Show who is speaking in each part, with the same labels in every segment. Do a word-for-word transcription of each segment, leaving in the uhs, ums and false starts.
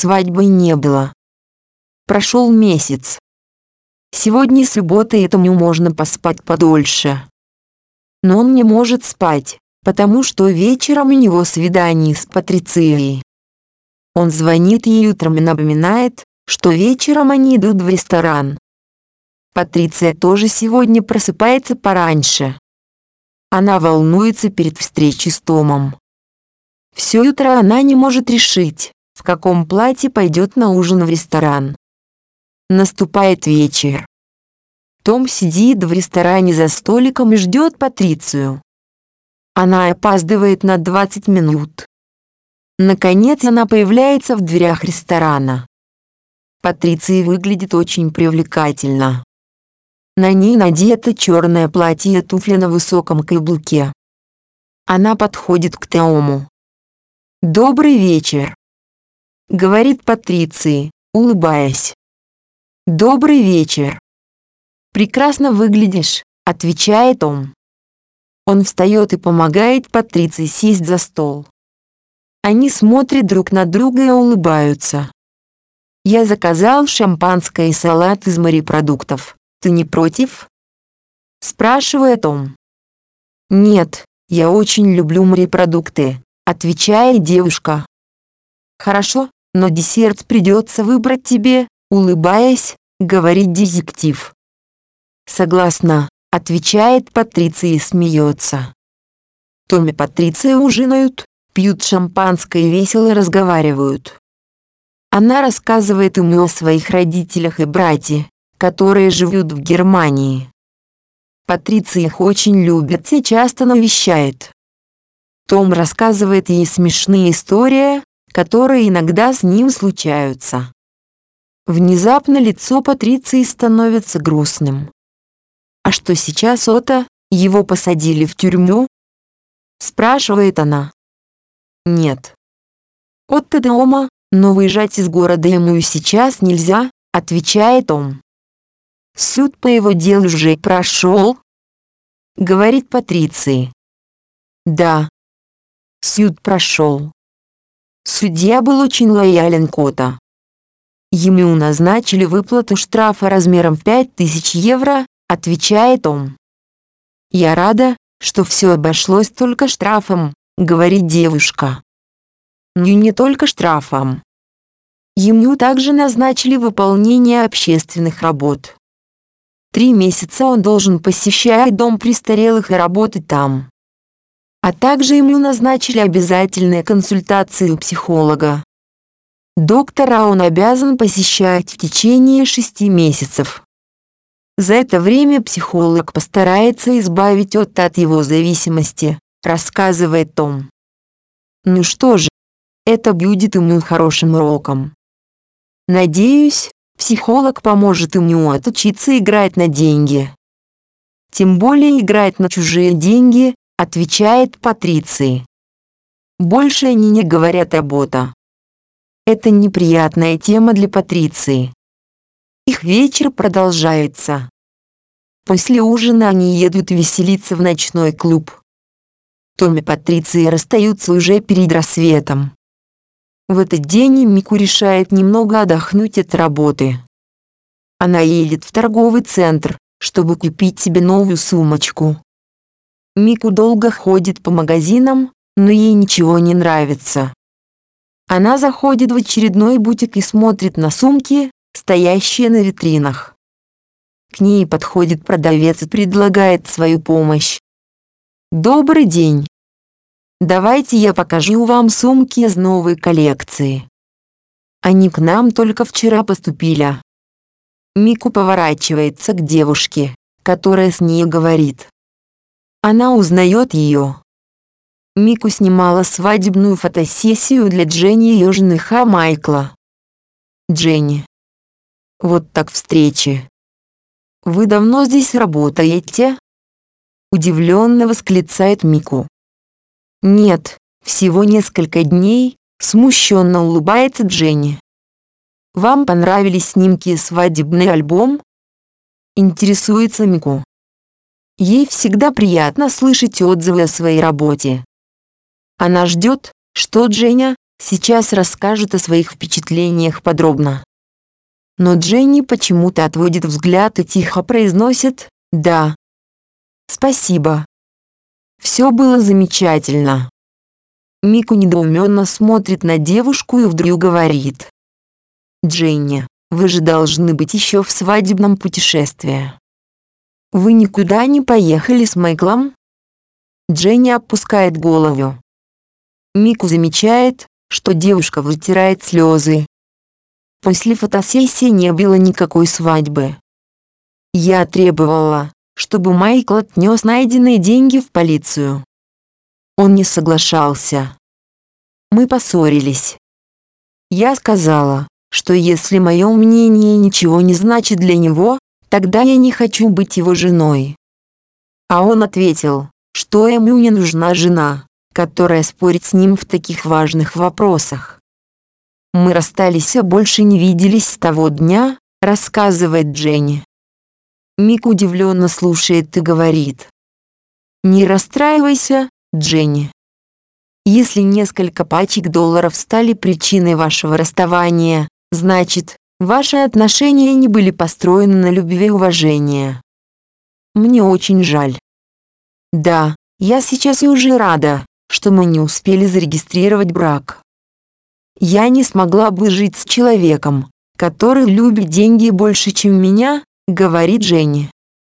Speaker 1: свадьбы не было. Прошел месяц. Сегодня суббота, и этому можно поспать подольше. Но он не может спать, потому что вечером у него свидание с Патрицией. Он звонит ей утром и напоминает, что вечером они идут в ресторан. Патриция тоже сегодня просыпается пораньше. Она волнуется перед встречей с Томом. Все утро она не может решить, в каком платье пойдет на ужин в ресторан. Наступает вечер. Том сидит в ресторане за столиком и ждет Патрицию. Она опаздывает на двадцать минут. Наконец она появляется в дверях ресторана. Патриция выглядит очень привлекательно. На ней надето черное платье и туфли на высоком каблуке. Она подходит к Тому. «Добрый вечер», — говорит Патриции, улыбаясь. «Добрый вечер». «Прекрасно выглядишь», — отвечает Том. Он встает и помогает Патриции сесть за стол. Они смотрят друг на друга и улыбаются. «Я заказал шампанское и салат из морепродуктов. Ты не против?» — спрашивает Том. «Нет, я очень люблю морепродукты», — отвечает девушка. «Хорошо, но десерт придется выбрать тебе», — улыбаясь, говорит детектив. «Согласна», — отвечает Патриция и смеется. Том и Патриция ужинают, пьют шампанское и весело разговаривают. Она рассказывает ему о своих родителях и брате, которые живут в Германии. Патриция их очень любит и часто навещает. Том рассказывает ей смешные истории, которые иногда с ним случаются. Внезапно лицо Патриции становится грустным. «А что сейчас, Отто? Его посадили в тюрьму?» — спрашивает она. «Нет. Отто дома, но выезжать из города ему и сейчас нельзя», — отвечает он. «Суд по его делу уже прошел?» — говорит Патриция. «Да. Суд прошел. Судья был очень лоялен к Отто. Ему назначили выплату штрафа размером в пять тысяч евро», — отвечает он. «Я рада, что все обошлось только штрафом», — говорит девушка. «Но не только штрафом. Ему также назначили выполнение общественных работ. Три месяца он должен посещать дом престарелых и работать там. А также ему назначили обязательные консультации у психолога. Доктора он обязан посещать в течение шести месяцев. За это время психолог постарается избавить Отто от его зависимости», — рассказывает Том. «Ну что же, это будет ему хорошим уроком. Надеюсь, психолог поможет ему отучиться играть на деньги». «Тем более играть на чужие деньги», — отвечает Патриция. Больше они не говорят об Отто. Это неприятная тема для Патриции. Их вечер продолжается. После ужина они едут веселиться в ночной клуб. Том и Патриция расстаются уже перед рассветом. В этот день Мику решает немного отдохнуть от работы. Она едет в торговый центр, чтобы купить себе новую сумочку. Мику долго ходит по магазинам, но ей ничего не нравится. Она заходит в очередной бутик и смотрит на сумки, стоящие на витринах. К ней подходит продавец и предлагает свою помощь. «Добрый день. Давайте я покажу вам сумки из новой коллекции. Они к нам только вчера поступили». Мику поворачивается к девушке, которая с ней говорит. Она узнает ее. Мику снимала свадебную фотосессию для Дженни и ее жениха Майкла. «Дженни. Вот так встречи. Вы давно здесь работаете?» Удивленно восклицает Мику. «Нет, всего несколько дней», — смущенно улыбается Дженни. «Вам понравились снимки и свадебный альбом?» Интересуется Мику. Ей всегда приятно слышать отзывы о своей работе. Она ждет, что Дженни сейчас расскажет о своих впечатлениях подробно. Но Дженни почему-то отводит взгляд и тихо произносит «Да». «Спасибо. Все было замечательно». Мику недоуменно смотрит на девушку и вдруг говорит: «Дженни, вы же должны быть еще в свадебном путешествии. Вы никуда не поехали с Майклом?» Дженни опускает голову. Мику замечает, что девушка вытирает слезы. После фотосессии не было никакой свадьбы. Я требовала, чтобы Майкл отнес найденные деньги в полицию. Он не соглашался. Мы поссорились. Я сказала, что если мое мнение ничего не значит для него, тогда я не хочу быть его женой. А он ответил, что ему не нужна жена, которая спорит с ним в таких важных вопросах. Мы расстались и больше не виделись с того дня, рассказывает Дженни. Мик удивленно слушает и говорит: «Не расстраивайся, Дженни. Если несколько пачек долларов стали причиной вашего расставания, значит, ваши отношения не были построены на любви и уважении. Мне очень жаль. Да, я сейчас и уже рада, что мы не успели зарегистрировать брак. Я не смогла бы жить с человеком, который любит деньги больше, чем меня», — говорит Дженни.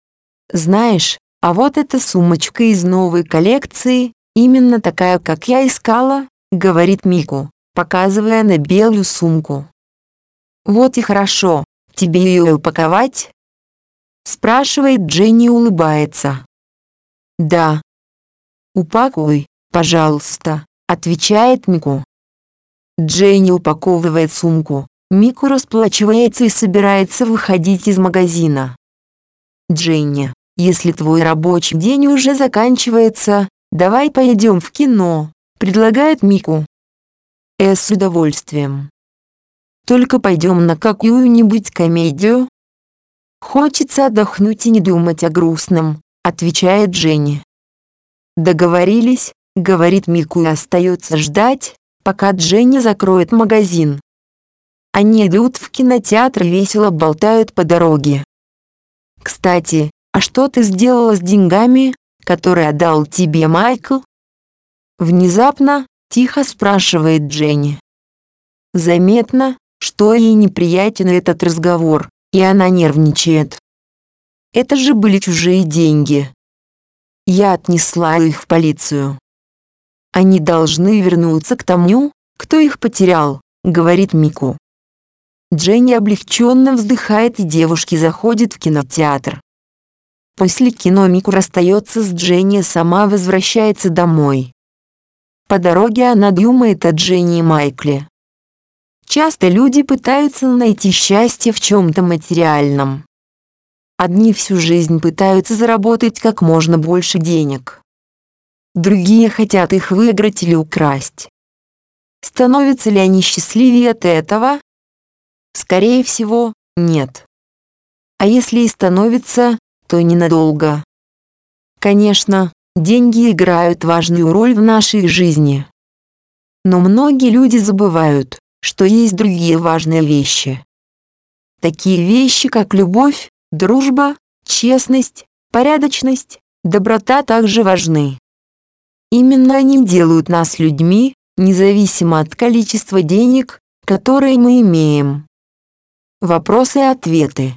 Speaker 1: «Знаешь, а вот эта сумочка из новой коллекции, именно такая, как я искала», — говорит Мику, показывая на белую сумку. «Вот и хорошо, тебе ее упаковать?» — спрашивает Дженни и улыбается. «Да». «Упакуй, пожалуйста», — отвечает Мику. Дженни упаковывает сумку, Мику расплачивается и собирается выходить из магазина. «Дженни, если твой рабочий день уже заканчивается, давай поедем в кино», — предлагает Мику. «Э, с удовольствием. Только пойдем на какую-нибудь комедию?» «Хочется отдохнуть и не думать о грустном», — отвечает Дженни. «Договорились», — говорит Мику и остается ждать, пока Дженни закроет магазин. Они идут в кинотеатр и весело болтают по дороге. «Кстати, а что ты сделала с деньгами, которые отдал тебе Майкл?» Внезапно, тихо спрашивает Дженни. Заметно, что ей неприятен этот разговор, и она нервничает. Это же были чужие деньги. Я отнесла их в полицию. Они должны вернуться к тому, кто их потерял, говорит Мику. Дженни облегченно вздыхает, и девушки заходят в кинотеатр. После кино Мику расстается с Дженни и сама возвращается домой. По дороге она думает о Дженни и Майкле. Часто люди пытаются найти счастье в чем-то материальном. Одни всю жизнь пытаются заработать как можно больше денег. Другие хотят их выиграть или украсть. Становятся ли они счастливее от этого? Скорее всего, нет. А если и становятся, то ненадолго. Конечно, деньги играют важную роль в нашей жизни. Но многие люди забывают, что есть другие важные вещи. Такие вещи, как любовь, дружба, честность, порядочность, доброта также важны. Именно они делают нас людьми, независимо от количества денег, которые мы имеем. Вопросы и ответы.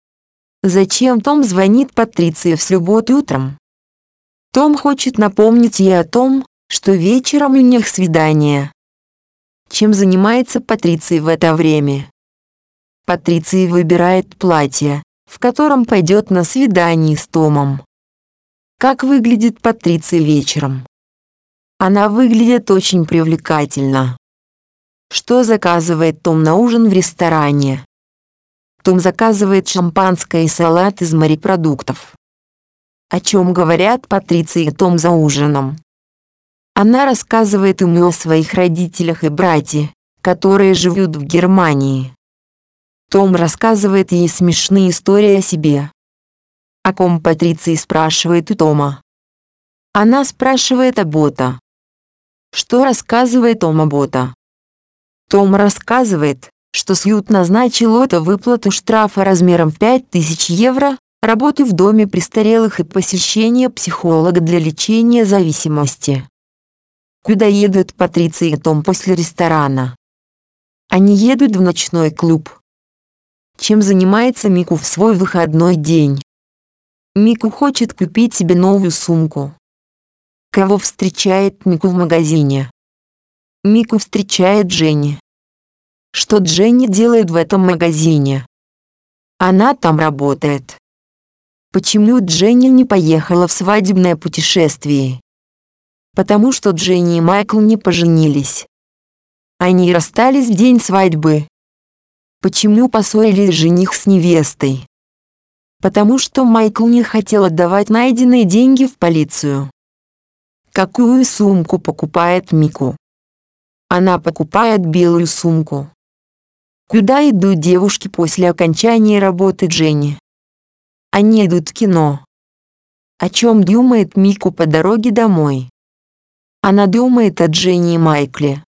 Speaker 1: Зачем Том звонит Патриции в субботу утром? Том хочет напомнить ей о том, что вечером у них свидание. Чем занимается Патриция в это время? Патриция выбирает платье, в котором пойдет на свидание с Томом. Как выглядит Патриция вечером? Она выглядит очень привлекательно. Что заказывает Том на ужин в ресторане? Том заказывает шампанское и салат из морепродуктов. О чем говорят Патриция и Том за ужином? Она рассказывает ему о своих родителях и брате, которые живут в Германии. Том рассказывает ей смешные истории о себе. О ком Патриция спрашивает у Тома? Она спрашивает о Бота. Что рассказывает Том о Бота? Том рассказывает, что суд назначил Отто выплату штрафа размером в пять тысяч евро, работу в доме престарелых и посещение психолога для лечения зависимости. Куда едут Патриция и Том после ресторана? Они едут в ночной клуб. Чем занимается Мику в свой выходной день? Мику хочет купить себе новую сумку. Кого встречает Мику в магазине? Мику встречает Дженни. Что Дженни делает в этом магазине? Она там работает. Почему Дженни не поехала в свадебное путешествие? Потому что Дженни и Майкл не поженились. Они расстались в день свадьбы. Почему поссорились жених с невестой? Потому что Майкл не хотел отдавать найденные деньги в полицию. Какую сумку покупает Мику? Она покупает белую сумку. Куда идут девушки после окончания работы Дженни? Они идут в кино. О чем думает Мику по дороге домой? Она думает о Дженни и Майкле.